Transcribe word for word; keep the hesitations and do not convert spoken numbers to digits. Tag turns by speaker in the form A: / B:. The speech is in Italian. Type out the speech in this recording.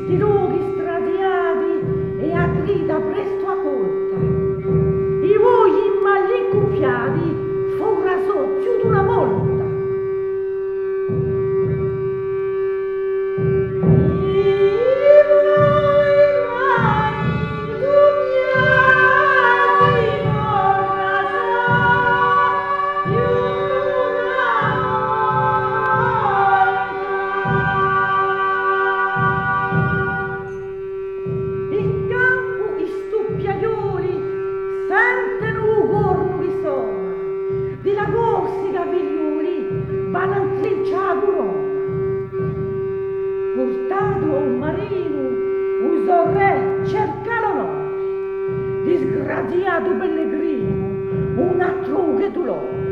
A: sti luoghi stradiati e a grida presto accolta. I vogli malli incuffiati fora so più d'una volta. Disgraziato pellegrino, un altro che dolore.